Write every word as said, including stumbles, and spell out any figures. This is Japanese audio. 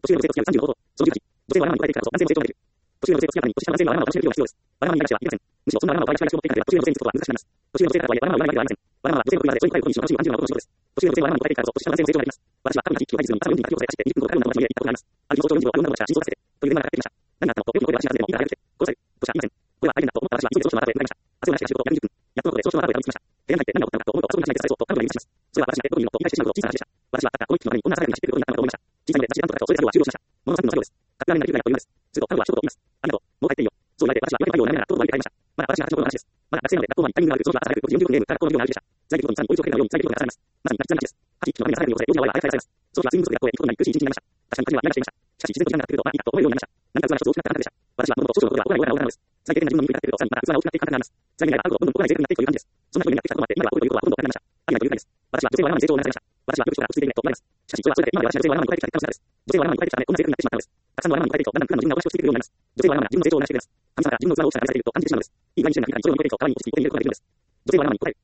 年上の女性と付き合うさんじゅうの男。そのじゅうはち、女性はわがままに答えていくからこそ男性も成長ができる。年上の女性と付き合うために年下の男性にはわがままを楽しめるような必要です。わがままに対してはいりません。むしろそんなわがままを倍々しがいが絞っていかなければ年上の女性につくことは難しくなります。年上の女性からとはいえわがままを言わないわけではありません。わがままは女性の首までそれに答えることにしよう楽しむような男性の仕事です。年上の女性はわがままに答えていくからこそ年下の男性も成長ができます。私は過去の日記を書いずに朝よんじに学校を生活してにじゅっぷんほどかかるような場所に行ったことがあります。ある日早朝よんじごろはいろんなことが心臓をさせてという電話がかかってきました。何があったのとよく声は私が出てもいいから早くして殺されるとしか言いません。これは大変だと思った私は急いで少々の後へ向かいました。汗を流して仕事をやるにじゅっぷん。やっとのことで少々の後へたどり着きました。部屋に入って何が起こったのかと思うと遅くにしないでくださいそうと彼女に言います。それは私がペットボトルに乗って言い返してしまうほど小さな話でした。私はたったこの一匹のためにこんな朝早くに走ってくることになったのかと思いました。小さいので私なんとかとそれだけは終了しました。もののさんぷんの作業です。格段になりきれないというのです。すると彼女は一言言います。ありがとう。もう帰っていいよ。そう言われて私は言われたようになりながらとうとう言い返りました。まだ私が二十歳の頃の話です。まだ学生なので学校までタイミングが悪く、その日は朝早くよじよんじゅっぷんゲームから学校の授業があるでした。在宅のみさんにお湯をかけるように在宅に朝されます。まさにガチガチです。はち匹のために朝早くに起こされ、よじは親があやかりされます。その日は睡眠不足で学校へ行くことになり苦しい一日になりました。確かに家事は嫌がしていました。しかし自然と時間が経ってくると、まあいいかと思えるようになりました。何か器が一つ大きくなった感覚でした。私は子供と少々のことが大きな大きな大きなのです。最低限な自分の身になってくると、さらにまた器が大きくなっていく感覚があります。在未来があるほどどんどんここが贅沢になっていくという感じです。そんな風になってきたこともあって、今ではこういうことはほとんどなくなりました。ありがとうという感じです。私は女性はわがままに成長を促されました。私はよく人が落ち着いていないと思われます。しかしそれはそれで今まで私は女性はわがままに答えてきた結果の姿です。女性はわがままに答えてきたためこんな贅沢になってしまったのです。たくさんのわがままに答えていくとだんだん苦難の自分がおかしくついてくるようになります。女性はわがままな自分の成長を促してくれます。神様が自分の器の大きさが見られていると感じてしまうのです。いい具合にして何かにそれを求めていくと代わりに落ち着いてここに入れることができるのです。女性はわがままに答える。